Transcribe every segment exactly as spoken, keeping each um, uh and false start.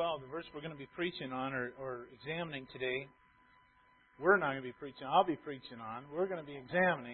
twelve, the verse we're going to be preaching on or, or examining today, we're not going to be preaching, I'll be preaching on, we're going to be examining.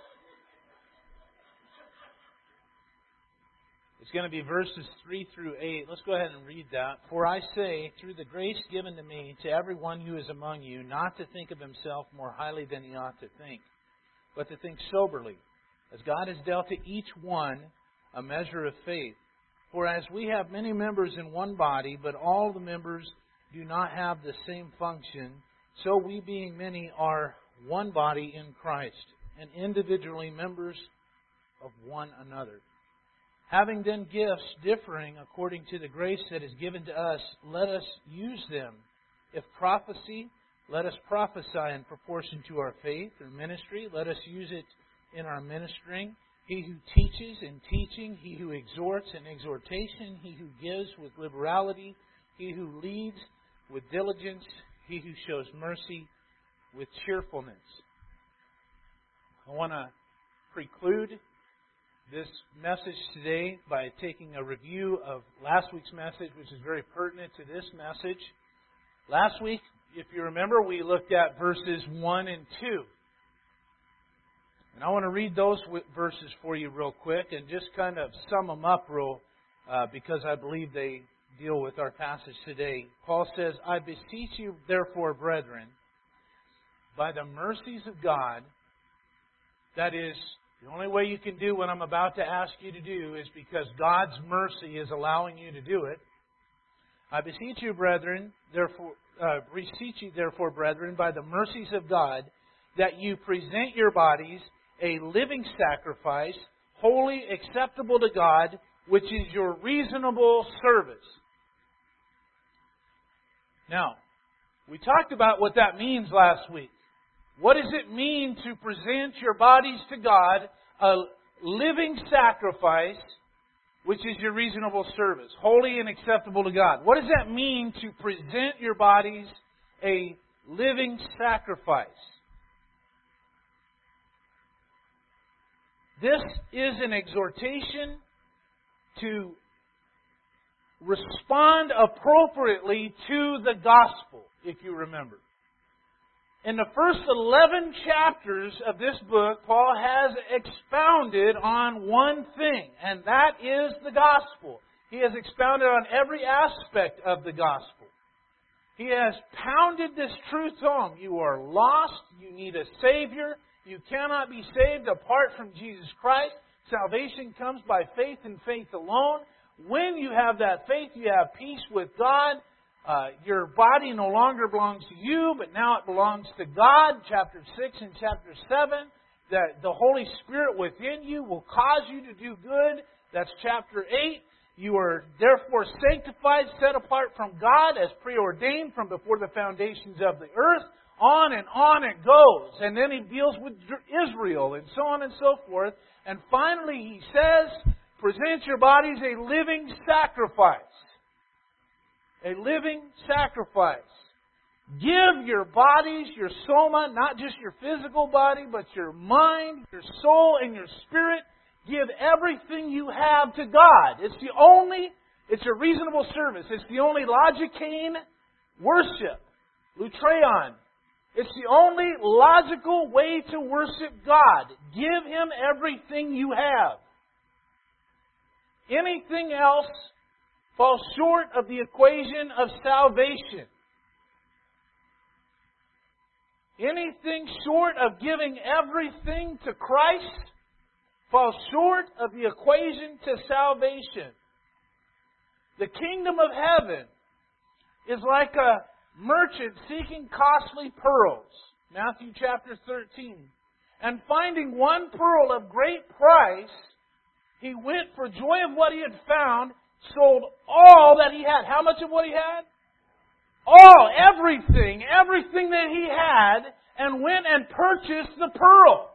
It's going to be verses three through eight. Let's go ahead and read that. For I say, through the grace given to me, to everyone who is among you, not to think of himself more highly than he ought to think, but to think soberly, as God has dealt to each one a measure of faith. For as we have many members in one body, but all the members do not have the same function, so we being many are one body in Christ, and individually members of one another. Having then gifts differing according to the grace that is given to us, let us use them. If prophecy, let us prophesy in proportion to our faith, or ministry, let us use it in our ministering. He who teaches in teaching, he who exhorts in exhortation, he who gives with liberality, he who leads with diligence, he who shows mercy with cheerfulness. I want to preclude this message today by taking a review of last week's message, which is very pertinent to this message. Last week, if you remember, we looked at verses one and two. And I want to read those verses for you real quick and just kind of sum them up real, uh, because I believe they deal with our passage today. Paul says, I beseech you, therefore, brethren, by the mercies of God, that is, the only way you can do what I'm about to ask you to do is because God's mercy is allowing you to do it. I beseech you, brethren, therefore, uh, beseech you, therefore, brethren, by the mercies of God, that you present your bodies a living sacrifice, holy, acceptable to God, which is your reasonable service. Now, we talked about what that means last week. What does it mean to present your bodies to God, a living sacrifice, which is your reasonable service, holy and acceptable to God? What does that mean to present your bodies a living sacrifice? This is an exhortation to respond appropriately to the gospel, if you remember. In the first eleven chapters of this book, Paul has expounded on one thing, and that is the gospel. He has expounded on every aspect of the gospel. He has pounded this truth home. You are lost. You need a Savior. You cannot be saved apart from Jesus Christ. Salvation comes by faith and faith alone. When you have that faith, you have peace with God. Uh, your body no longer belongs to you, but now it belongs to God. Chapter six and chapter seven. That the Holy Spirit within you will cause you to do good. That's chapter eight. You are therefore sanctified, set apart from God as preordained from before the foundations of the earth. On and on it goes. And then he deals with Israel and so on and so forth. And finally he says, present your bodies a living sacrifice. A living sacrifice. Give your bodies, your soma, not just your physical body, but your mind, your soul, and your spirit. Give everything you have to God. It's the only, it's a reasonable service. It's the only logicane worship. Lutreon. It's the only logical way to worship God. Give Him everything you have. Anything else falls short of the equation of salvation. Anything short of giving everything to Christ falls short of the equation to salvation. The kingdom of heaven is like a merchant seeking costly pearls. Matthew chapter thirteen. And finding one pearl of great price, he went for joy of what he had found, sold all that he had. How much of what he had? All, everything, everything that he had, and went and purchased the pearl.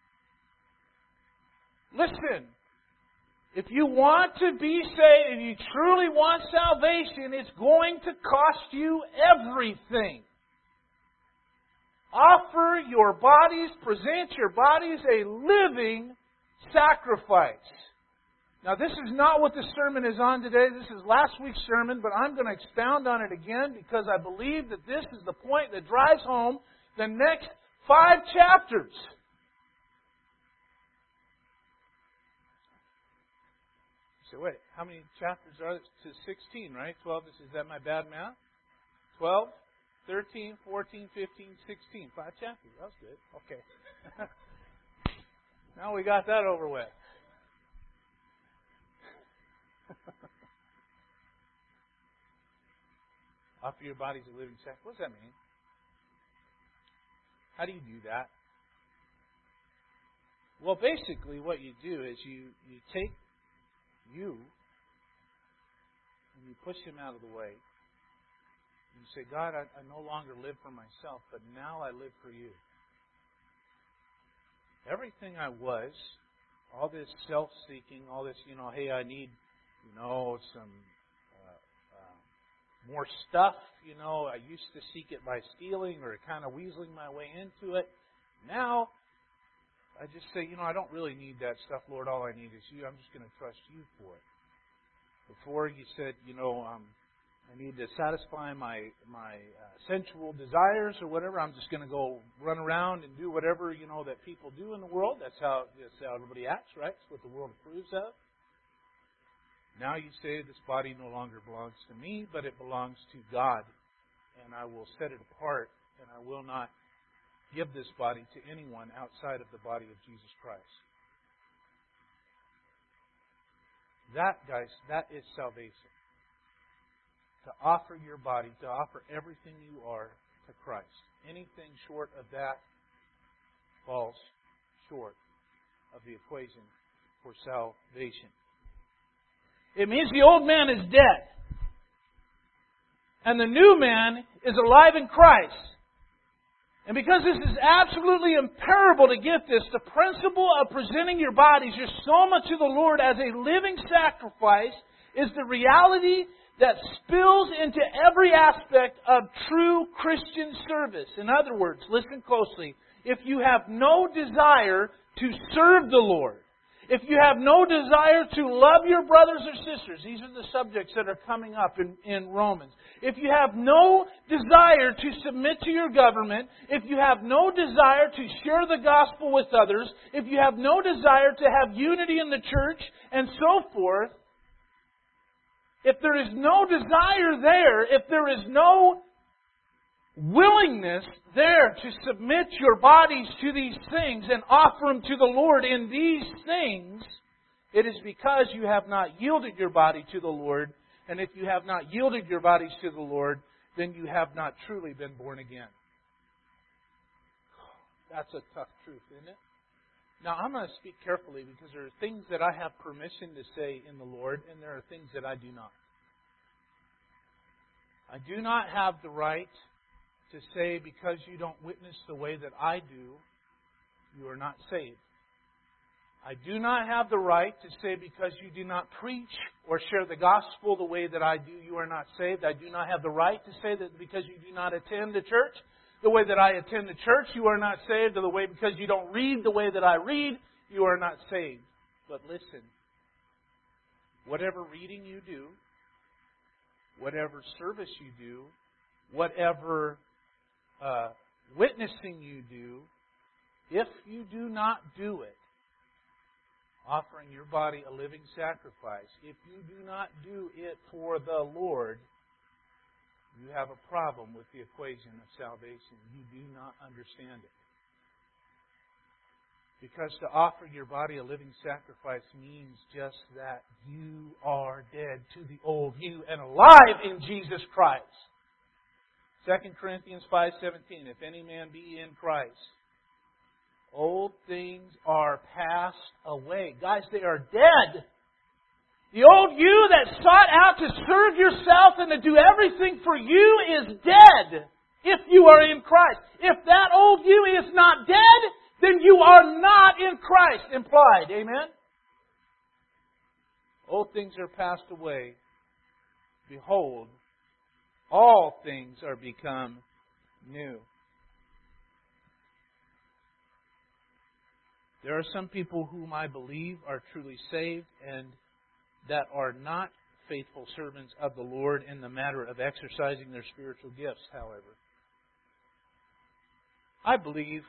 Listen, if you want to be saved, if you truly want salvation, it's going to cost you everything. Offer your bodies, present your bodies a living sacrifice. Now, this is not what the sermon is on today. This is last week's sermon, but I'm going to expound on it again because I believe that this is the point that drives home the next five chapters. So wait, how many chapters are there? To sixteen, right? twelve, is that my bad math? twelve, thirteen, fourteen, fifteen, sixteen. Five chapters. That was good. Okay. Now we got that over with. Offer your bodies a living sacrifice. What does that mean? How do you do that? Well, basically what you do is you, you take you and you push him out of the way. And you say, God, I, I no longer live for myself, but now I live for you. Everything I was, all this self-seeking, all this, you know, hey, I need, you know, some uh, uh, more stuff. You know, I used to seek it by stealing or kind of weaseling my way into it. Now, I just say, you know, I don't really need that stuff, Lord. All I need is you. I'm just going to trust you for it. Before you said, you know, um, I need to satisfy my my uh, sensual desires or whatever. I'm just going to go run around and do whatever, you know, that people do in the world. That's how, that's how everybody acts, right? It's what the world approves of. Now you say this body no longer belongs to me, but it belongs to God. And I will set it apart, and I will not give this body to anyone outside of the body of Jesus Christ. That, guys, that is salvation. To offer your body, to offer everything you are to Christ. Anything short of that falls short of the equation for salvation. It means the old man is dead. And the new man is alive in Christ. And because this is absolutely imperative to get this, the principle of presenting your bodies, your soma, to the Lord as a living sacrifice is the reality that spills into every aspect of true Christian service. In other words, listen closely. If you have no desire to serve the Lord, if you have no desire to love your brothers or sisters, these are the subjects that are coming up in, in Romans. If you have no desire to submit to your government, if you have no desire to share the gospel with others, if you have no desire to have unity in the church, and so forth, if there is no desire there, if there is no willingness there to submit your bodies to these things and offer them to the Lord in these things, it is because you have not yielded your body to the Lord. And if you have not yielded your bodies to the Lord, then you have not truly been born again. That's a tough truth, isn't it? Now, I'm going to speak carefully because there are things that I have permission to say in the Lord, and there are things that I do not. I do not have the right to say because you don't witness the way that I do, you are not saved. I do not have the right to say because you do not preach or share the gospel the way that I do, you are not saved. I do not have the right to say that because you do not attend the church the way that I attend the church, you are not saved. Or the way because you don't read the way that I read, you are not saved. But listen, whatever reading you do, whatever service you do, whatever uh, witnessing you do, if you do not do it, offering your body a living sacrifice, if you do not do it for the Lord, you have a problem with the equation of salvation. You do not understand it. Because to offer your body a living sacrifice means just that you are dead to the old you and alive in Jesus Christ. Second Corinthians five seventeen, if any man be in Christ, old things are passed away. Guys, they are dead. The old you that sought out to serve yourself and to do everything for you is dead if you are in Christ. If that old you is not dead, then you are not in Christ, implied. Amen? Old things are passed away. Behold, all things are become new. There are some people whom I believe are truly saved, and that are not faithful servants of the Lord in the matter of exercising their spiritual gifts, however. I believe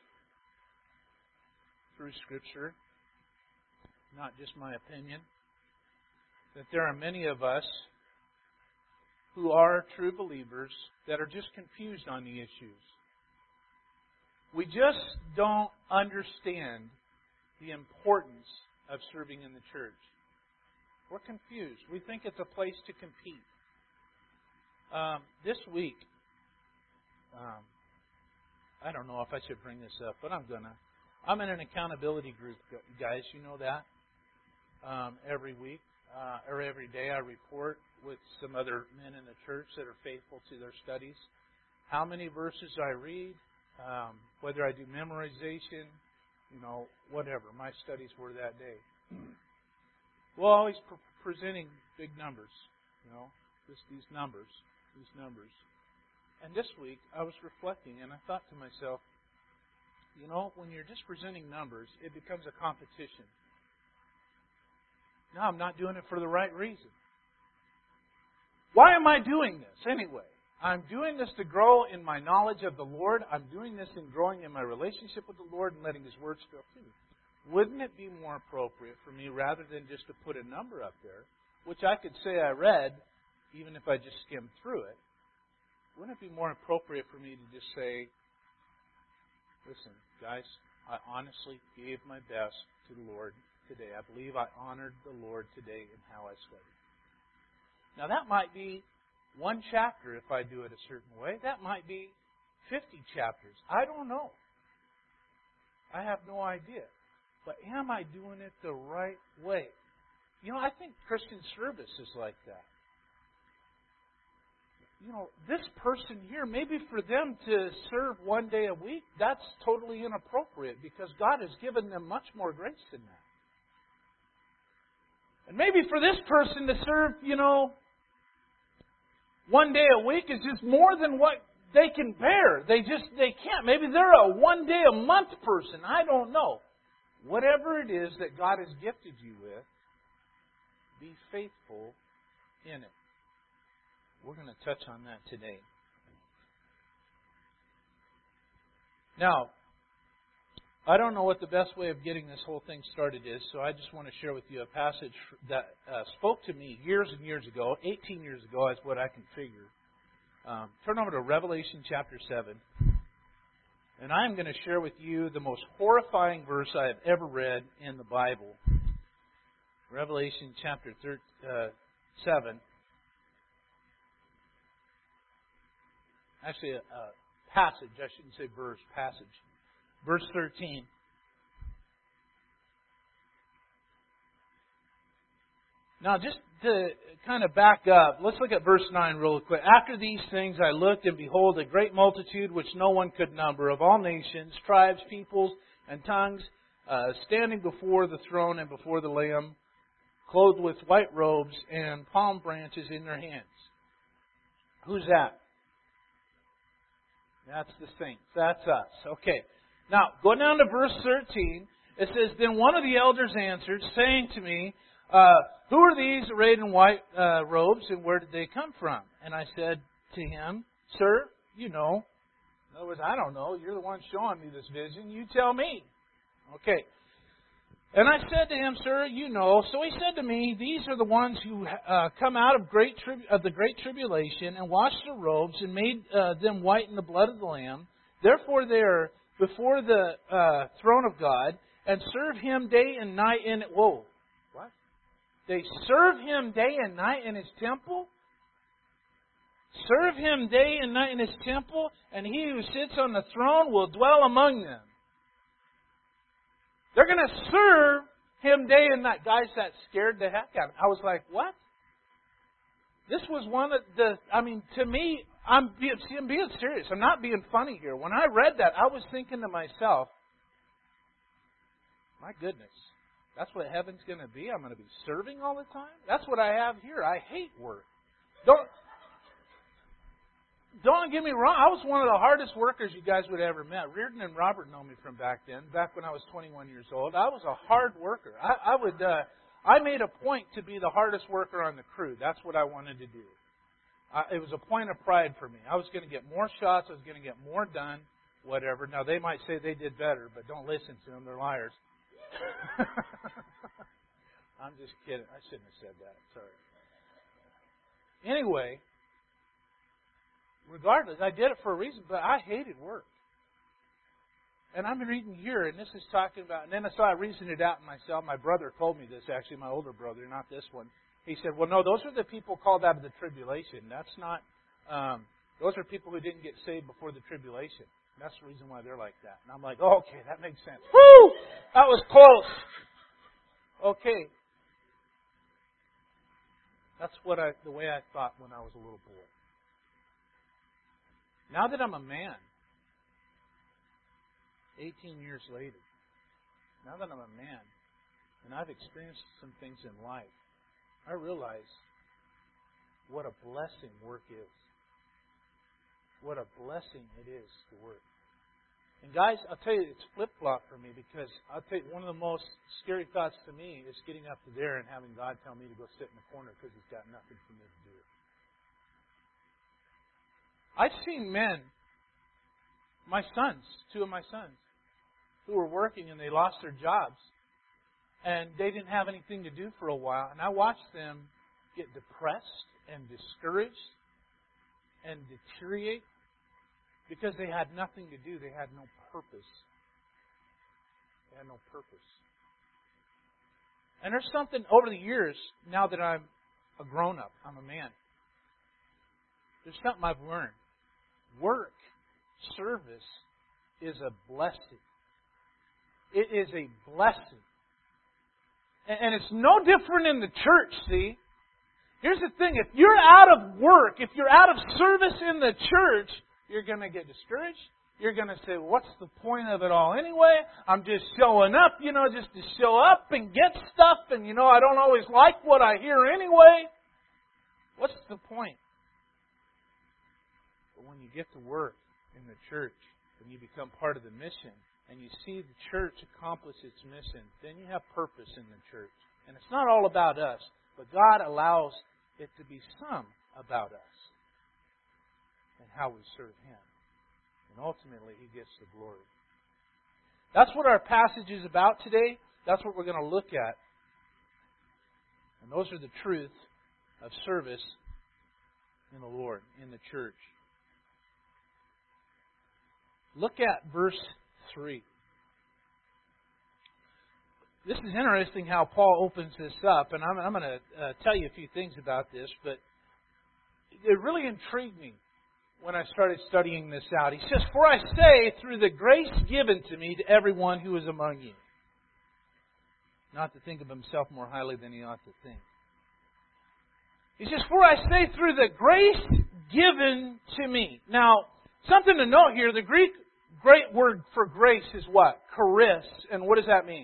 through Scripture, not just my opinion, that there are many of us who are true believers that are just confused on the issues. We just don't understand the importance of serving in the church. We're confused. We think it's a place to compete. Um, this week, um, I don't know if I should bring this up, but I'm going to. I'm in an accountability group, guys. You know that. Um, every week uh, or every day I report with some other men in the church that are faithful to their studies how many verses I read, um, whether I do memorization, you know, whatever. My studies were that day. Well, always pre- presenting big numbers, you know, just these numbers, these numbers. And this week I was reflecting and I thought to myself, you know, when you're just presenting numbers, it becomes a competition. No, I'm not doing it for the right reason. Why am I doing this anyway? I'm doing this to grow in my knowledge of the Lord. I'm doing this in growing in my relationship with the Lord and letting His Word spill through me. Wouldn't it be more appropriate for me, rather than just to put a number up there, which I could say I read, even if I just skimmed through it, wouldn't it be more appropriate for me to just say, listen, guys, I honestly gave my best to the Lord today. I believe I honored the Lord today in how I studied. Now, that might be one chapter if I do it a certain way. That might be fifty chapters. I don't know. I have no idea. But am I doing it the right way? You know, I think Christian service is like that. You know, this person here, maybe for them to serve one day a week, that's totally inappropriate because God has given them much more grace than that. And maybe for this person to serve, you know, one day a week is just more than what they can bear. They just, they can't. Maybe they're a one day a month person. I don't know. Whatever it is that God has gifted you with, be faithful in it. We're going to touch on that today. Now, I don't know what the best way of getting this whole thing started is, so I just want to share with you a passage that uh, spoke to me years and years ago, eighteen years ago is what I can figure. Um, turn over to Revelation chapter seven. And I'm going to share with you the most horrifying verse I have ever read in the Bible. Revelation chapter seven. Actually, a, a passage. I shouldn't say verse, passage. Verse thirteen. Now, just to kind of back up, let's look at verse nine real quick. After these things I looked, and behold, a great multitude which no one could number, of all nations, tribes, peoples, and tongues, uh, standing before the throne and before the Lamb, clothed with white robes and palm branches in their hands. Who's that? That's the saints. That's us. Okay. Now, go down to verse thirteen. It says, Then one of the elders answered, saying to me, uh, Who are these arrayed in white uh, robes, and where did they come from? And I said to him, Sir, you know. In other words, I don't know. You're the one showing me this vision. You tell me. Okay. And I said to him, Sir, you know. So he said to me, These are the ones who uh, come out of great tri- of the great tribulation and washed their robes and made uh, them white in the blood of the Lamb. Therefore they are before the uh, throne of God and serve Him day and night in... Whoa. What? They serve Him day and night in His temple? Serve Him day and night in His temple, and He who sits on the throne will dwell among them. They're going to serve Him day and night. Guys, that scared the heck out of me. I was like, what? This was one of the, I mean, to me, I'm being, see, I'm being serious. I'm not being funny here. When I read that, I was thinking to myself, my goodness, that's what heaven's going to be? I'm going to be serving all the time? That's what I have here. I hate work. Don't... Don't get me wrong, I was one of the hardest workers you guys would ever met. Reardon and Robert know me from back then, back when I was twenty-one years old. I was a hard worker. I, I would uh, I made a point to be the hardest worker on the crew. That's what I wanted to do. Uh, it was a point of pride for me. I was going to get more shots. I was going to get more done, whatever. Now, they might say they did better, but don't listen to them. They're liars. I'm just kidding. I shouldn't have said that. Sorry. Anyway, regardless, I did it for a reason, but I hated work. And I'm reading here, and this is talking about, and then so I reasoned it out myself. My brother told me this, actually, my older brother, not this one. He said, well, no, those are the people called out of the tribulation. That's not, um, those are people who didn't get saved before the tribulation. That's the reason why they're like that. And I'm like, oh, okay, that makes sense. Woo! That was close. Okay. That's what I, the way I thought when I was a little boy. Now that I'm a man, eighteen years later, now that I'm a man, and I've experienced some things in life, I realize what a blessing work is. What a blessing it is to work. And guys, I'll tell you, it's flip-flop for me because I'll tell you, one of the most scary thoughts to me is getting up to there and having God tell me to go sit in the corner because He's got nothing for me to do. I've seen men, my sons, two of my sons, who were working and they lost their jobs and they didn't have anything to do for a while. And I watched them get depressed and discouraged and deteriorate because they had nothing to do. They had no purpose. They had no purpose. And there's something over the years, now that I'm a grown-up, I'm a man, there's something I've learned. Work, service, is a blessing. It is a blessing. And it's no different in the church, see? Here's the thing. If you're out of work, if you're out of service in the church, you're going to get discouraged. You're going to say, what's the point of it all anyway? I'm just showing up, you know, just to show up and get stuff. And, you know, I don't always like what I hear anyway. What's the point? But when you get to work in the church and you become part of the mission, and you see the church accomplish its mission, then you have purpose in the church. And it's not all about us, but God allows it to be some about us and how we serve Him. And ultimately, He gets the glory. That's what our passage is about today. That's what we're going to look at. And those are the truths of service in the Lord, in the church. Look at verse three. This is interesting how Paul opens this up, and I'm, I'm going to uh, tell you a few things about this, but it really intrigued me when I started studying this out. He says, for I say, through the grace given to me to everyone who is among you, not to think of himself more highly than he ought to think. He says, for I say, through the grace given to me. Now, something to note here, the Greek great word for grace is what? Charis. And what does that mean?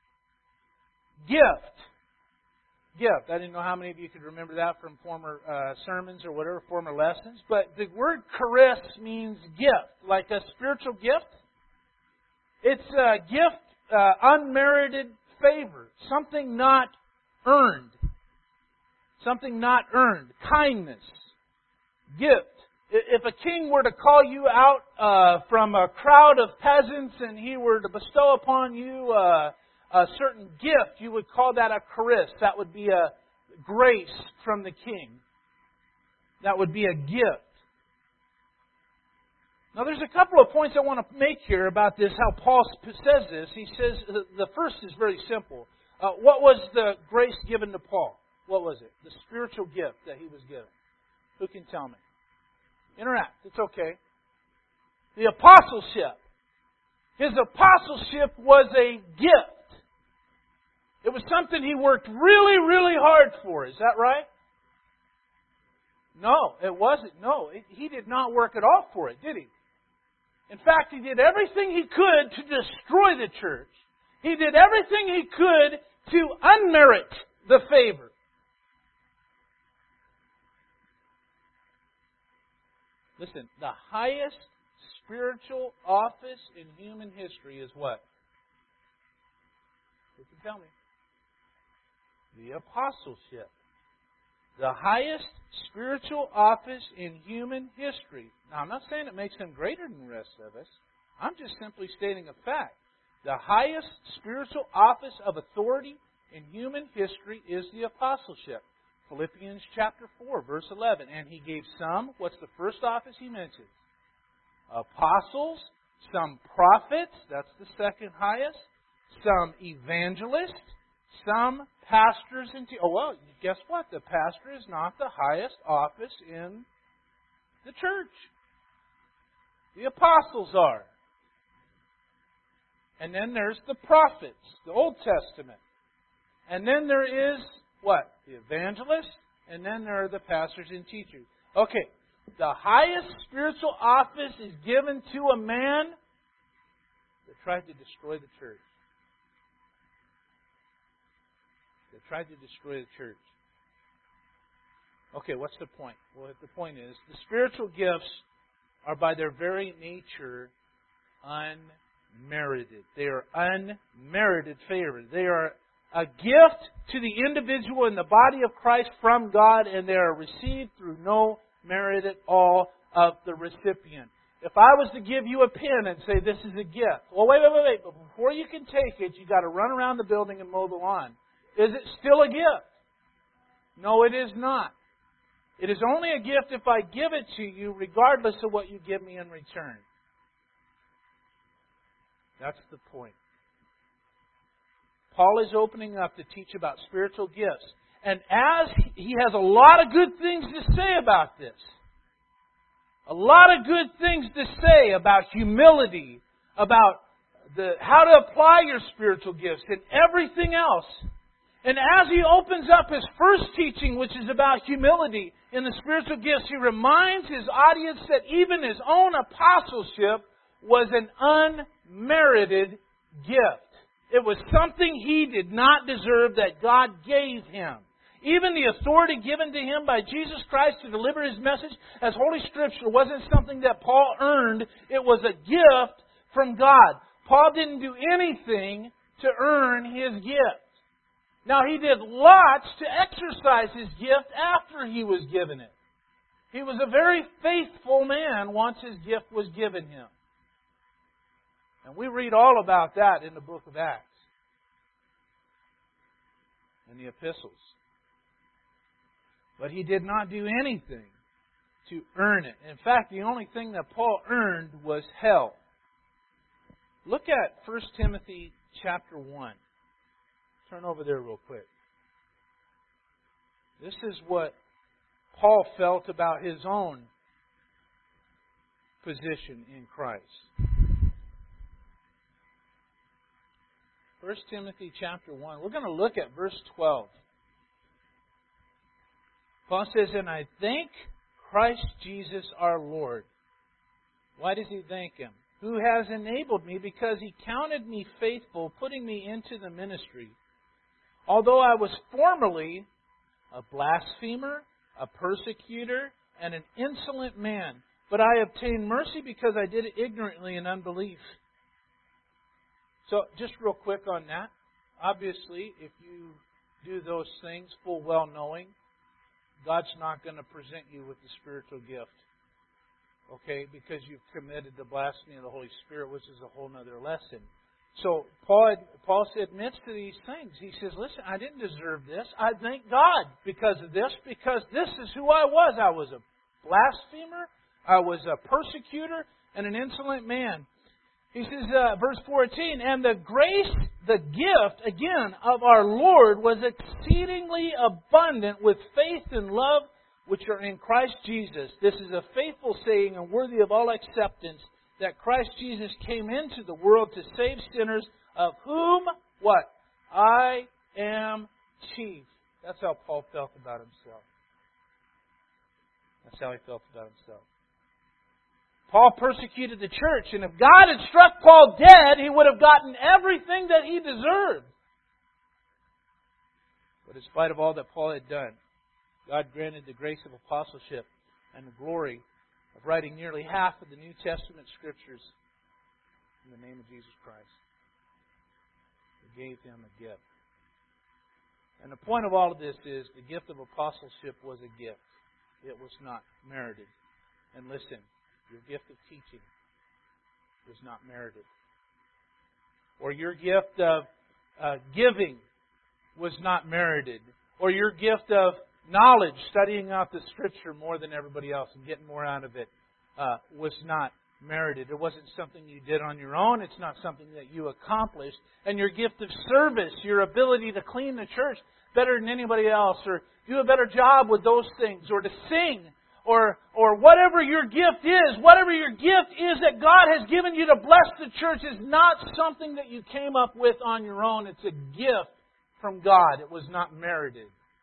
Gift. Gift. I didn't know how many of you could remember that from former uh, sermons or whatever, former lessons. But the word charis means gift, like a spiritual gift. It's a gift, uh, unmerited favor, something not earned. Something not earned. Kindness. Gift. If a king were to call you out uh, from a crowd of peasants and he were to bestow upon you uh, a certain gift, you would call that a charis. That would be a grace from the king. That would be a gift. Now there's a couple of points I want to make here about this, how Paul says this. He says, the first is very simple. Uh, what was the grace given to Paul? What was it? The spiritual gift that he was given. Who can tell me? Interact. It's okay. The apostleship. His apostleship was a gift. It was something he worked really, really hard for. Is that right? No, it wasn't. No, it, he did not work at all for it, did he? In fact, he did everything he could to destroy the church. He did everything he could to unmerit the favor. Listen, the highest spiritual office in human history is what? You can tell me. The apostleship. The highest spiritual office in human history. Now, I'm not saying it makes him greater than the rest of us. I'm just simply stating a fact. The highest spiritual office of authority in human history is the apostleship. Philippians chapter four, verse eleven. And He gave some, what's the first office He mentions? Apostles, some prophets, that's the second highest, some evangelists, some pastors and te- oh well, guess what? The pastor is not the highest office in the church. The apostles are. And then there's the prophets, the Old Testament. And then there is what? The evangelists, and then there are the pastors and teachers. Okay, the highest spiritual office is given to a man that tried to destroy the church. They tried to destroy the church. Okay, what's the point? Well, the point is, the spiritual gifts are by their very nature unmerited. They are unmerited favors. They are a gift to the individual in the body of Christ from God, and they are received through no merit at all of the recipient. If I was to give you a pen and say, this is a gift. Well, wait, wait, wait, wait. But before you can take it, you've got to run around the building and mow the lawn. Is it still a gift? No, it is not. It is only a gift if I give it to you, regardless of what you give me in return. That's the point. Paul is opening up to teach about spiritual gifts. And as he has a lot of good things to say about this, a lot of good things to say about humility, about the how to apply your spiritual gifts, and everything else. And as he opens up his first teaching, which is about humility in the spiritual gifts, he reminds his audience that even his own apostleship was an unmerited gift. It was something he did not deserve that God gave him. Even the authority given to him by Jesus Christ to deliver His message as Holy Scripture wasn't something that Paul earned. It was a gift from God. Paul didn't do anything to earn his gift. Now, he did lots to exercise his gift after he was given it. He was a very faithful man once his gift was given him. And we read all about that in the book of Acts and the epistles. But he did not do anything to earn it. In fact, the only thing that Paul earned was hell. Look at First Timothy chapter one. Turn over there real quick. This is what Paul felt about his own position in Christ. First Timothy chapter one. We're going to look at verse twelve. Paul says, and I thank Christ Jesus our Lord. Why does he thank Him? Who has enabled me because He counted me faithful, putting me into the ministry. Although I was formerly a blasphemer, a persecutor, and an insolent man, but I obtained mercy because I did it ignorantly in unbelief. So, just real quick on that. Obviously, if you do those things full well knowing, God's not going to present you with the spiritual gift. Okay? Because you've committed the blasphemy of the Holy Spirit, which is a whole other lesson. So, Paul, Paul admits to these things. He says, listen, I didn't deserve this. I thank God because of this, because this is who I was. I was a blasphemer, I was a persecutor, and an insolent man. He says, uh, verse fourteen, and the grace, the gift, again, of our Lord was exceedingly abundant with faith and love which are in Christ Jesus. This is a faithful saying and worthy of all acceptance, that Christ Jesus came into the world to save sinners, of whom, what? I am chief. That's how Paul felt about himself. That's how he felt about himself. Paul persecuted the church, and if God had struck Paul dead, he would have gotten everything that he deserved. But in spite of all that Paul had done, God granted the grace of apostleship and the glory of writing nearly half of the New Testament Scriptures in the name of Jesus Christ. He gave him a gift. And the point of all of this is the gift of apostleship was a gift. It was not merited. And listen, your gift of teaching was not merited. Or your gift of uh, giving was not merited. Or your gift of knowledge, studying out the Scripture more than everybody else and getting more out of it, uh, was not merited. It wasn't something you did on your own. It's not something that you accomplished. And your gift of service, your ability to clean the church better than anybody else, or do a better job with those things, or to sing, or or whatever your gift is, whatever your gift is that God has given you to bless the church is not something that you came up with on your own. It's a gift from God. It was not merited.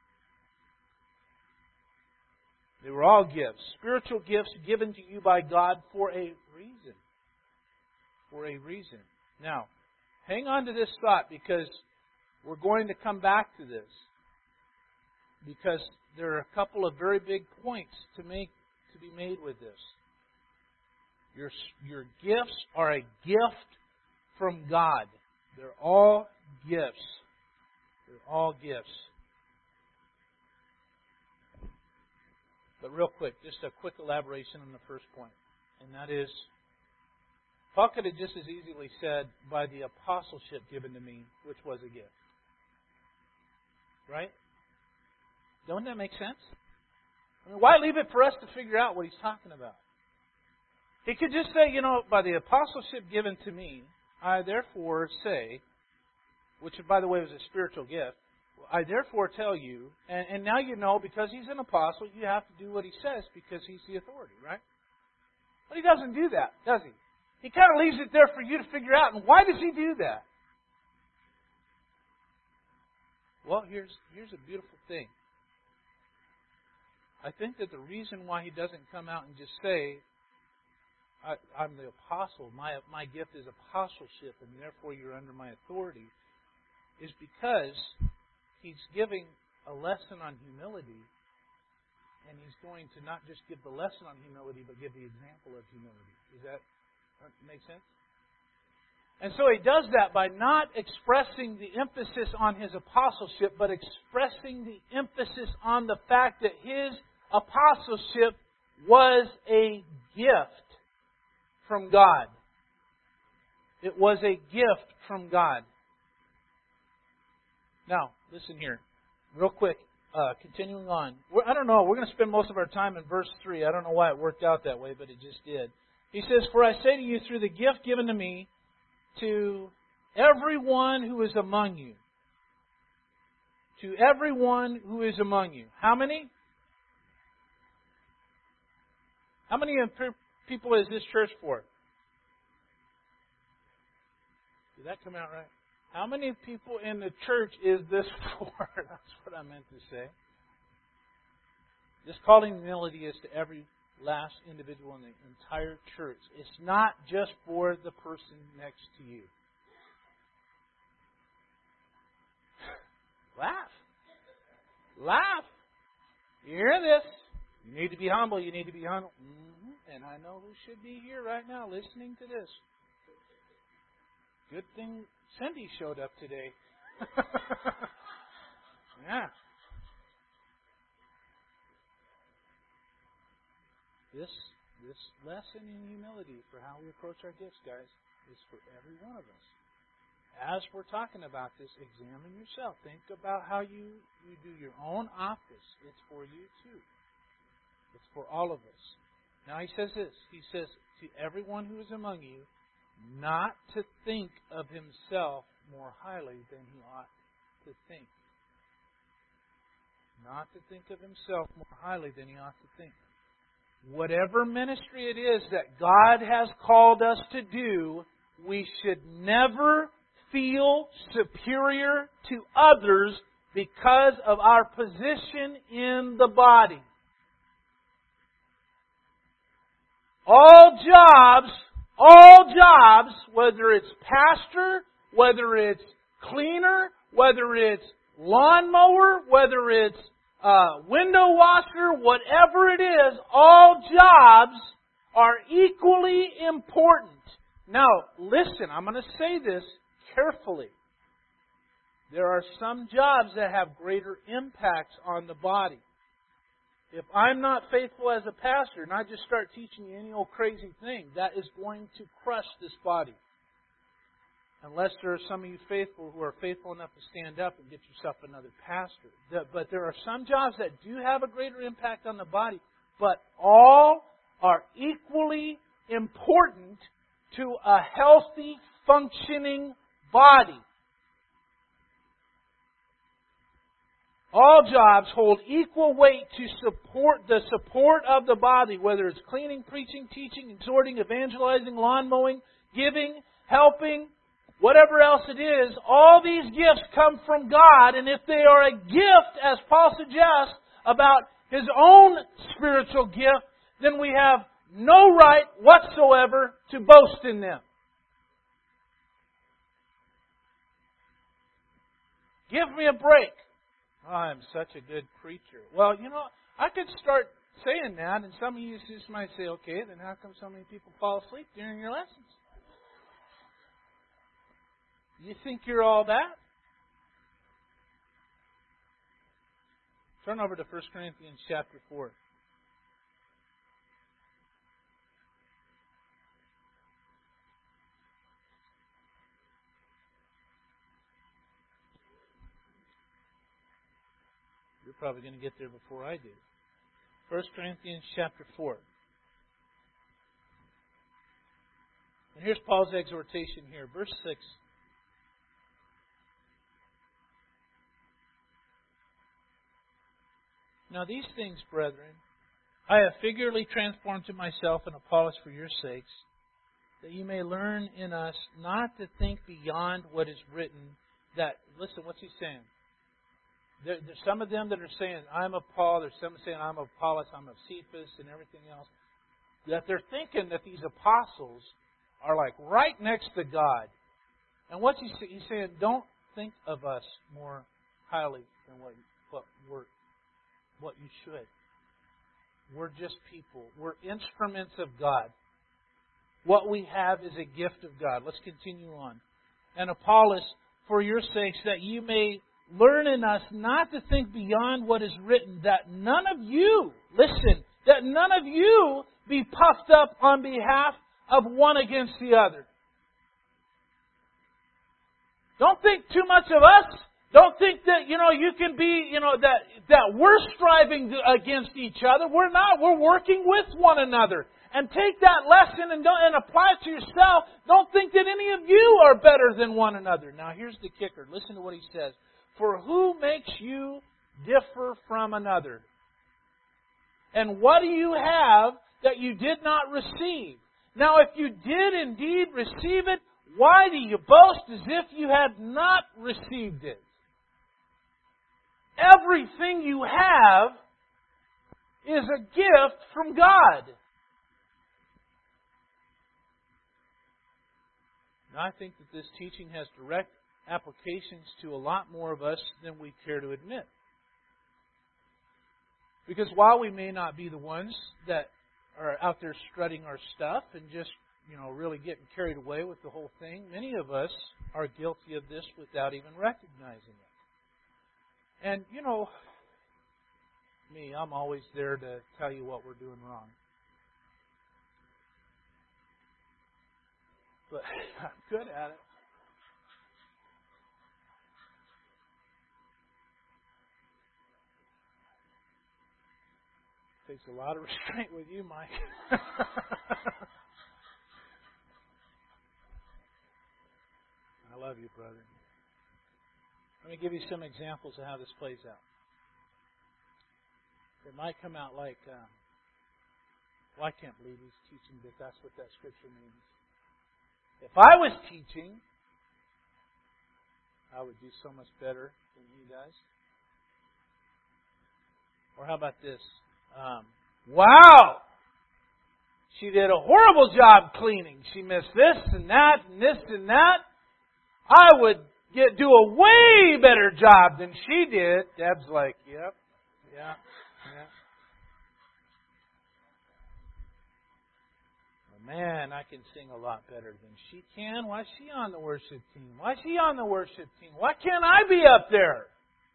They were all gifts. Spiritual gifts given to you by God for a reason. For a reason. Now, hang on to this thought because we're going to come back to this. Because there are a couple of very big points to make to be made with this. Your, your gifts are a gift from God. They're all gifts. They're all gifts. But real quick, just a quick elaboration on the first point. And that is, Paul could have just as easily said, by the apostleship given to me, which was a gift. Right? Don't that make sense? I mean, why leave it for us to figure out what he's talking about? He could just say, you know, by the apostleship given to me, I therefore say, which by the way was a spiritual gift, I therefore tell you, and, and now you know, because he's an apostle, you have to do what he says because he's the authority, right? But he doesn't do that, does he? He kind of leaves it there for you to figure out. And why does he do that? Well, here's here's a beautiful thing. I think that the reason why he doesn't come out and just say, I, I'm the apostle, my my gift is apostleship, and therefore you're under my authority, is because he's giving a lesson on humility, and he's going to not just give the lesson on humility, but give the example of humility. Does that make sense? And so he does that by not expressing the emphasis on his apostleship, but expressing the emphasis on the fact that his apostleship was a gift from God. It was a gift from God. Now, listen here. Real quick, uh, continuing on. We're, I don't know, we're going to spend most of our time in verse three. I don't know why it worked out that way, but it just did. He says, "For I say to you, through the gift given to me, to everyone who is among you." To everyone who is among you. How many? How many people is this church for? Did that come out right? How many people in the church is this for? That's what I meant to say. This calling humility is to every last individual in the entire church. It's not just for the person next to you. Laugh. Laugh. You hear this? You need to be humble. You need to be humble. Mm-hmm. And I know who should be here right now listening to this. Good thing Cindy showed up today. Yeah. This this lesson in humility for how we approach our gifts, guys, is for every one of us. As we're talking about this, examine yourself. Think about how you, you do your own office. It's for you too. It's for all of us. Now he says this. He says, to everyone who is among you, not to think of himself more highly than he ought to think. Not to think of himself more highly than he ought to think. Whatever ministry it is that God has called us to do, we should never feel superior to others because of our position in the body. All jobs, all jobs, whether it's pastor, whether it's cleaner, whether it's lawnmower, whether it's uh, window washer, whatever it is, all jobs are equally important. Now, listen, I'm going to say this carefully. There are some jobs that have greater impacts on the body. If I'm not faithful as a pastor and I just start teaching you any old crazy thing, that is going to crush this body. Unless there are some of you faithful who are faithful enough to stand up and get yourself another pastor. But there are some jobs that do have a greater impact on the body, but all are equally important to a healthy, functioning body. All jobs hold equal weight to support the support of the body, whether it's cleaning, preaching, teaching, exhorting, evangelizing, lawn mowing, giving, helping, whatever else it is. All these gifts come from God, and if they are a gift, as Paul suggests, about His own spiritual gift, then we have no right whatsoever to boast in them. Give me a break. Oh, I'm such a good preacher. Well, you know, I could start saying that, and some of you just might say, okay, then how come so many people fall asleep during your lessons? You think you're all that? Turn over to First Corinthians chapter four. You're probably going to get there before I do. First Corinthians chapter four. And here's Paul's exhortation here. Verse six. Now these things, brethren, I have figuratively transformed to myself and Apollos for your sakes, that you may learn in us not to think beyond what is written. That, listen, what's he saying? There, there's some of them that are saying, I'm of Paul. There's some saying, I'm of Apollos, I'm of Cephas, and everything else. That they're thinking that these apostles are like right next to God. And what's he saying? He's saying, don't think of us more highly than what, what we're what you should. We're just people. We're instruments of God. What we have is a gift of God. Let's continue on. And Apollos, for your sakes, that you may learn in us not to think beyond what is written, that none of you, listen, that none of you be puffed up on behalf of one against the other. Don't think too much of us. Don't think that, you know, you can be, you know, that, that we're striving against each other. We're not. We're working with one another. And take that lesson and, don't, and apply it to yourself. Don't think that any of you are better than one another. Now, here's the kicker. Listen to what he says. For who makes you differ from another? And what do you have that you did not receive? Now, if you did indeed receive it, why do you boast as if you had not received it? Everything you have is a gift from God. Now, I think that this teaching has direct applications to a lot more of us than we care to admit. Because while we may not be the ones that are out there strutting our stuff and just, you know, really getting carried away with the whole thing, many of us are guilty of this without even recognizing it. And, you know, me, I'm always there to tell you what we're doing wrong. But I'm good at it. Takes a lot of restraint with you, Mike. I love you, brother. Let me give you some examples of how this plays out. It might come out like, um, well, I can't believe he's teaching that that's what that scripture means. If I was teaching, I would do so much better than you guys. Or how about this? Um, wow! She did a horrible job cleaning. She missed this and that and this and that. I would get do a way better job than she did. Deb's like, yep, yeah, yeah. man, I can sing a lot better than she can. Why is she on the worship team? Why is she on the worship team? Why can't I be up there?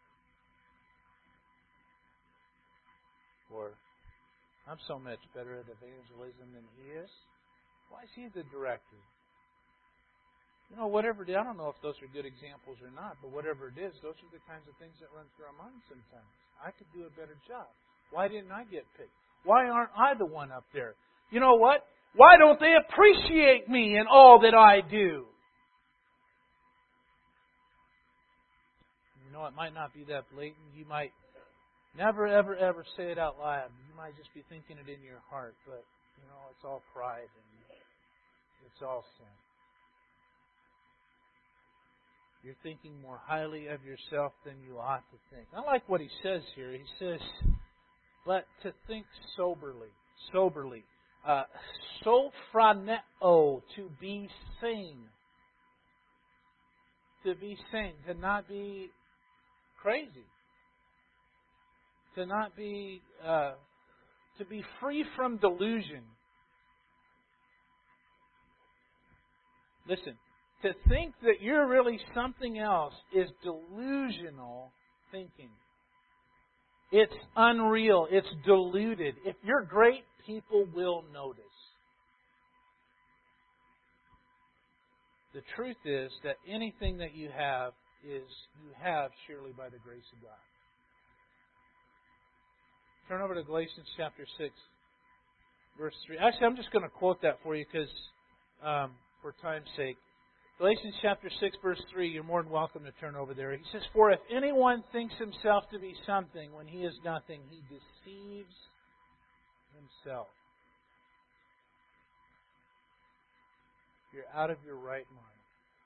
Or, I'm so much better at evangelism than he is. Why is he the director? You know, whatever it is, I don't know if those are good examples or not, but whatever it is, those are the kinds of things that run through our minds sometimes. I could do a better job. Why didn't I get picked? Why aren't I the one up there? You know what? Why don't they appreciate me in all that I do? You know, it might not be that blatant. You might never, ever, ever say it out loud. You might just be thinking it in your heart, but, you know, it's all pride and it's all sin. You're thinking more highly of yourself than you ought to think. I like what he says here. He says, but to think soberly. Soberly. Uh, sophroneo, to be sane. To be sane. To not be crazy. To not be, uh, to be free from delusion. Listen. To think that you're really something else is delusional thinking. It's unreal. It's deluded. If you're great, people will notice. The truth is that anything that you have is you have surely by the grace of God. Turn over to Galatians chapter six, verse three. Actually, I'm just going to quote that for you because, um, for time's sake. Galatians chapter six, verse three, you're more than welcome to turn over there. He says, for if anyone thinks himself to be something when he is nothing, he deceives himself. You're out of your right mind.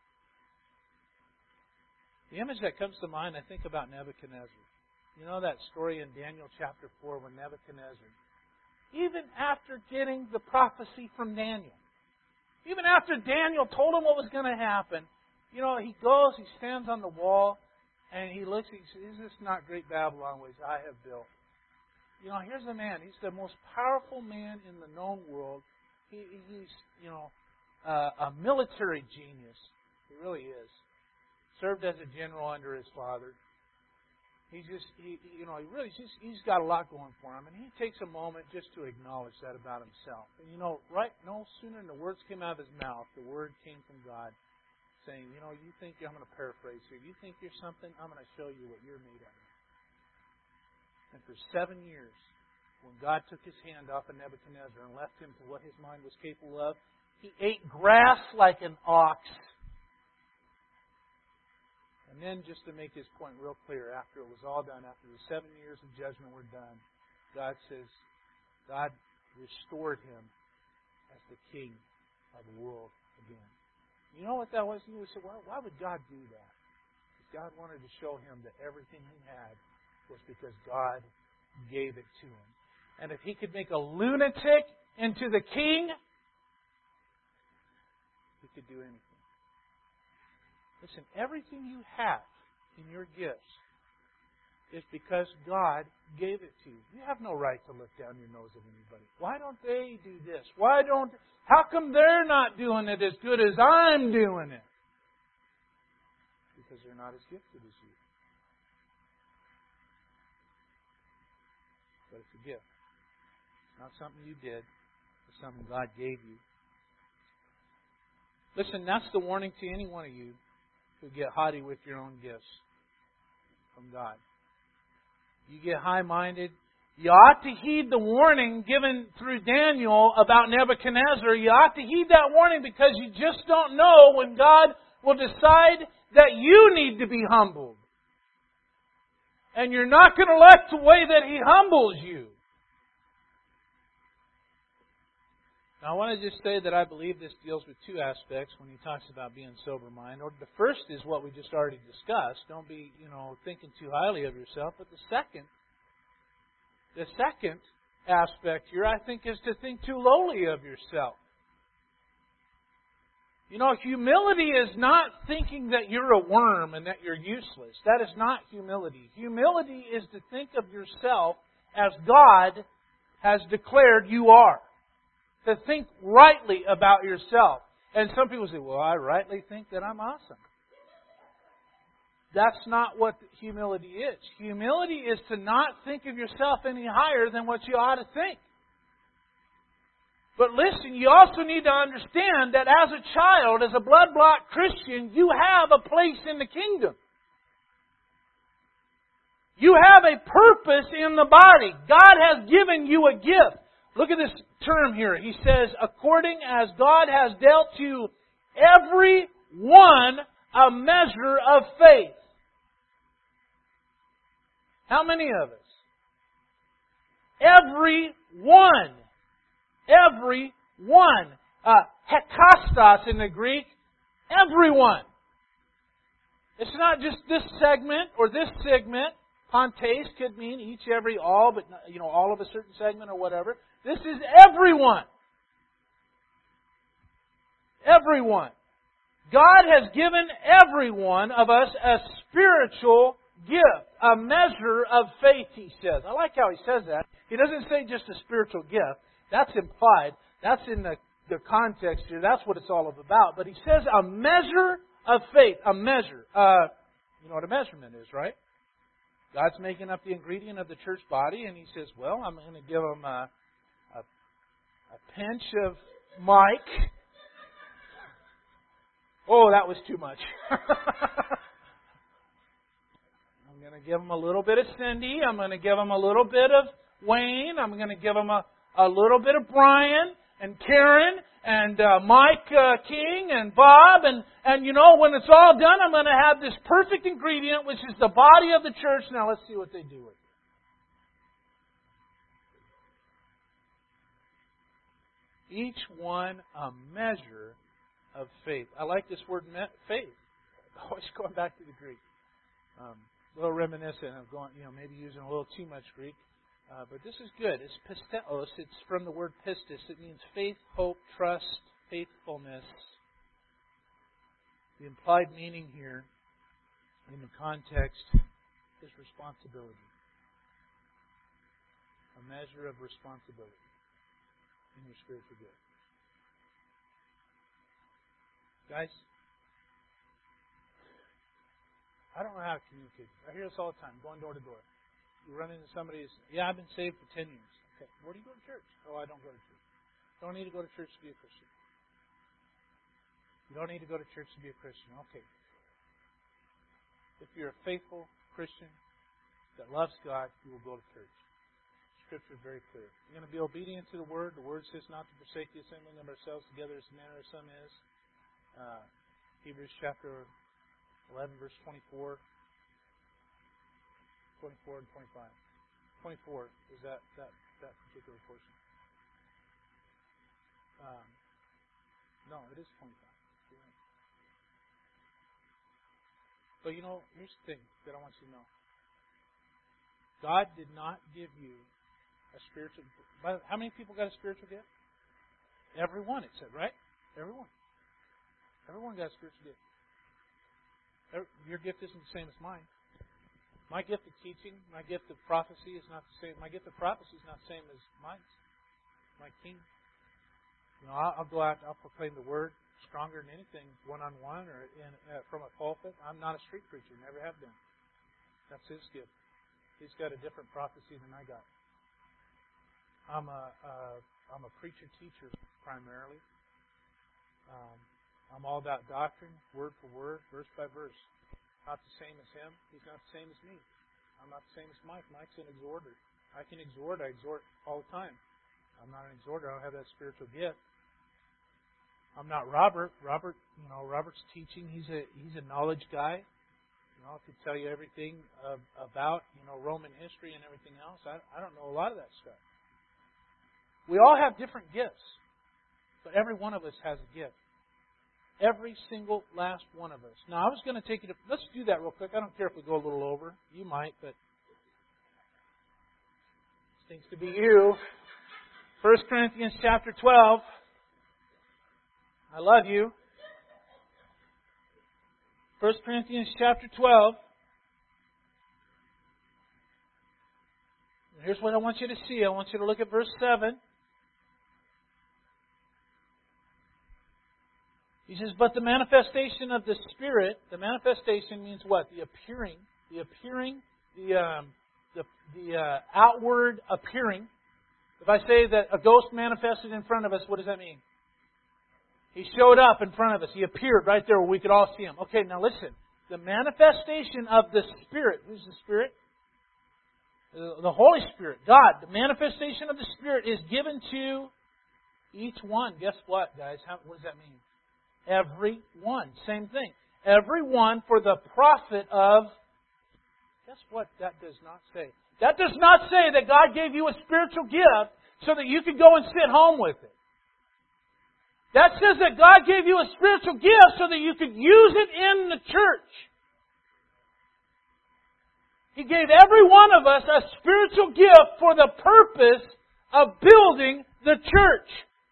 The image that comes to mind, I think about Nebuchadnezzar. You know that story in Daniel chapter four when Nebuchadnezzar, even after getting the prophecy from Daniel, even after Daniel told him what was going to happen, you know, he goes, he stands on the wall, and he looks, he says, is this not great Babylon which I have built? You know, here's a man. He's the most powerful man in the known world. He, he's, you know, uh, a military genius. He really is. Served as a general under his father. He just, he, you know, he really, just, he's got a lot going for him. And he takes a moment just to acknowledge that about himself. And, you know, right, no sooner than the words came out of his mouth, the word came from God saying, you know, you think, I'm going to paraphrase here, you think you're something, I'm going to show you what you're made of. And for seven years, when God took his hand off of Nebuchadnezzar and left him to what his mind was capable of, he ate grass like an ox. And then, just to make his point real clear, after it was all done, after the seven years of judgment were done, God says, God restored him as the king of the world again. You know what that was? You would say, well, why would God do that? Because God wanted to show him that everything he had was because God gave it to him. And if he could make a lunatic into the king, he could do anything. Listen, everything you have in your gifts is because God gave it to you. You have no right to look down your nose at anybody. Why don't they do this? Why don't... How come they're not doing it as good as I'm doing it? Because they're not as gifted as you. But it's a gift. It's not something you did. It's something God gave you. Listen, that's the warning to any one of you who get haughty with your own gifts from God. You get high-minded. You ought to heed the warning given through Daniel about Nebuchadnezzar. You ought to heed that warning because you just don't know when God will decide that you need to be humbled. And you're not going to elect the way that He humbles you. Now, I want to just say that I believe this deals with two aspects when he talks about being sober-minded. Or the first is what we just already discussed. Don't be, you know, thinking too highly of yourself. But the second, the second aspect here, I think, is to think too lowly of yourself. You know, humility is not thinking that you're a worm and that you're useless. That is not humility. Humility is to think of yourself as God has declared you are. to think rightly about yourself. And some people say, well, I rightly think that I'm awesome. That's not what humility is. Humility is to not think of yourself any higher than what you ought to think. But listen, you also need to understand that as a child, as a blood-bought Christian, you have a place in the kingdom. You have a purpose in the body. God has given you a gift. Look at this term here. He says, according as God has dealt to every one a measure of faith. How many of us? Every one. Every one. Uh, hekastos in the Greek. Everyone. It's not just this segment or this segment. Pontes could mean each, every, all, but you know, all of a certain segment or whatever. This is everyone. Everyone. God has given every one of us a spiritual gift, a measure of faith, he says. I like how he says that. He doesn't say just a spiritual gift. That's implied. That's in the, the context here. That's what it's all about. But he says a measure of faith. A measure. Uh, you know what a measurement is, right? God's making up the ingredient of the church body, and he says, well, I'm going to give them a, a, a pinch of Mike. Oh, that was too much. I'm going to give them a little bit of Cindy. I'm going to give them a little bit of Wayne. I'm going to give them a, a little bit of Brian and Karen and uh, Mike uh, King and Bob. And, and, you know, when it's all done, I'm going to have this perfect ingredient, which is the body of the church. Now, let's see what they do with it. Each one a measure of faith. I like this word faith. Always going back to the Greek. Um, a little reminiscent of going, you know, maybe using a little too much Greek. Uh, but this is good. It's pisteos. It's from the word pistis. It means faith, hope, trust, faithfulness. The implied meaning here, in the context, is responsibility. A measure of responsibility in your spiritual gift. Guys, I don't know how to communicate. I hear this all the time, going door to door. You run into somebody who's, yeah, I've been saved for ten years. Okay, where do you go to church? Oh, I don't go to church. Don't need to go to church to be a Christian. You don't need to go to church to be a Christian. Okay. If you're a faithful Christian that loves God, you will go to church. Scripture is very clear. You're going to be obedient to the Word. The Word says not to forsake the assembling of ourselves together as the manner of some is. Uh, Hebrews chapter eleven, verse twenty-four. twenty-four and twenty-five. twenty-four is that, that, that particular portion. Um, no, it is twenty-five. But you know, here's the thing that I want you to know. God did not give you a spiritual... How many people got a spiritual gift? Everyone, it said, right? Everyone. Everyone got a spiritual gift. Your gift isn't the same as mine. My gift of teaching, my gift of prophecy is not the same. My gift of prophecy is not the same as mine. My king. You know, I'll, I'll go out and I'll proclaim the word stronger than anything, one-on-one or in, uh, from a pulpit. I'm not a street preacher, never have been. That's his gift. He's got a different prophecy than I got. I'm a, uh, I'm a preacher-teacher primarily. Um, I'm all about doctrine, word for word, verse by verse. Not the same as him. He's not the same as me. I'm not the same as Mike. Mike's an exhorter. I can exhort. I exhort all the time. I'm not an exhorter. I don't have that spiritual gift. I'm not Robert. Robert, you know, Robert's teaching. He's a he's a knowledge guy. You know, I could tell you everything of, about you know Roman history and everything else. I I don't know a lot of that stuff. We all have different gifts, but every one of us has a gift. Every single last one of us. Now, I was going to take you to... Let's do that real quick. I don't care if we go a little over. You might, but... Seems to be you. First Corinthians chapter twelve. I love you. First Corinthians chapter twelve. Here's what I want you to see. I want you to look at verse seven. He says, but the manifestation of the Spirit, the manifestation means what? The appearing, the appearing, the um, the, the uh, outward appearing. If I say that a ghost manifested in front of us, what does that mean? He showed up in front of us. He appeared right there where we could all see Him. Okay, now listen. The manifestation of the Spirit. Who's the Spirit? The Holy Spirit, God. The manifestation of the Spirit is given to each one. Guess what, guys? How, what does that mean? Every one. Same thing. Every one for the profit of... Guess what that does not say? That does not say that God gave you a spiritual gift so that you could go and sit home with it. That says that God gave you a spiritual gift so that you could use it in the church. He gave every one of us a spiritual gift for the purpose of building the church.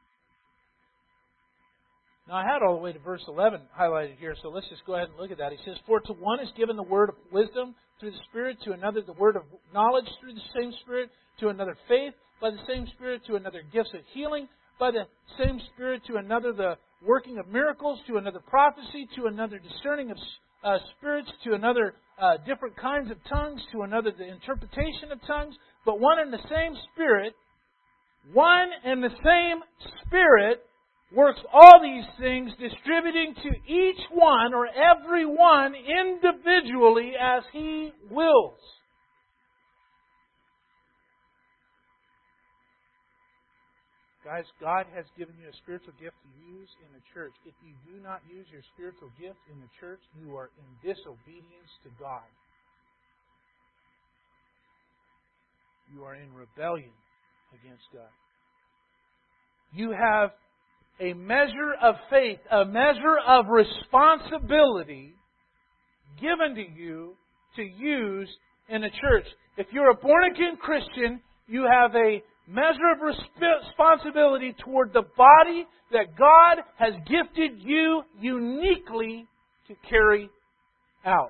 Now, I had all the way to verse eleven highlighted here, so let's just go ahead and look at that. He says, for to one is given the word of wisdom through the Spirit, to another the word of knowledge through the same Spirit, to another faith by the same Spirit, to another gifts of healing by the same Spirit, to another the working of miracles, to another prophecy, to another discerning of uh, spirits, to another uh, different kinds of tongues, to another the interpretation of tongues, but one and the same Spirit, one and the same Spirit works all these things, distributing to each one or every one individually as He wills. Guys, God has given you a spiritual gift to use in the church. If you do not use your spiritual gift in the church, you are in disobedience to God. You are in rebellion against God. You have a measure of faith, a measure of responsibility given to you to use in a church. If you're a born-again Christian, you have a measure of responsibility toward the body that God has gifted you uniquely to carry out.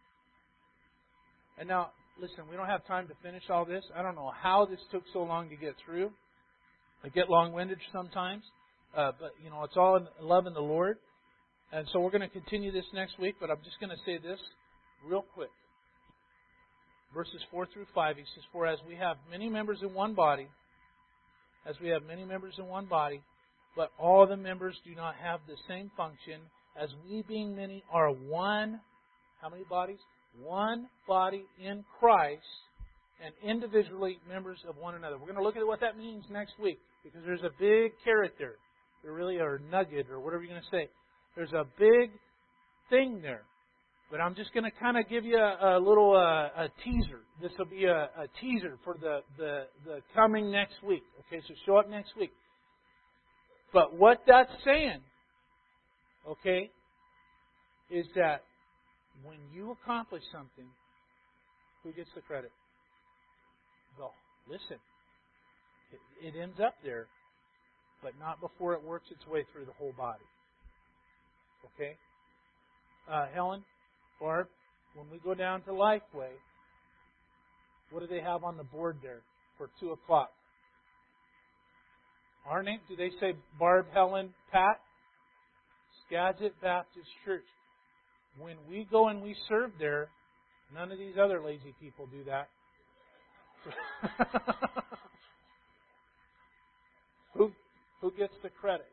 And now, listen, we don't have time to finish all this. I don't know how this took so long to get through. I get long-winded sometimes. Uh, but, you know, it's all in love in the Lord. And so we're going to continue this next week, but I'm just going to say this real quick. Verses four through five, he says, for as we have many members in one body, as we have many members in one body, but all the members do not have the same function, as we being many are one, how many bodies? One body in Christ, and individually members of one another. We're going to look at what that means next week, because there's a big carrot there. There really are a nugget, or whatever you're going to say. There's a big thing there. But I'm just going to kind of give you a, a little uh, a teaser. This will be a, a teaser for the, the, the coming next week. Okay, so show up next week. But what that's saying, okay, is that when you accomplish something, who gets the credit? Go. Listen. It, it ends up there, but not before it works its way through the whole body. Okay? Uh, Helen? Barb, when we go down to Lifeway, what do they have on the board there for two o'clock? Our name? Do they say Barb, Helen, Pat? Skagit Baptist Church. When we go and we serve there, none of these other lazy people do that. who who gets the credit?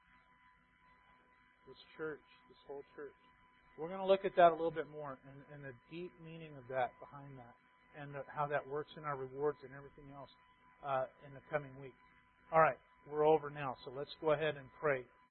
This church, this whole church. We're going to look at that a little bit more and, and the deep meaning of that behind that and the, how that works in our rewards and everything else uh, in the coming week. All right, we're over now, so let's go ahead and pray.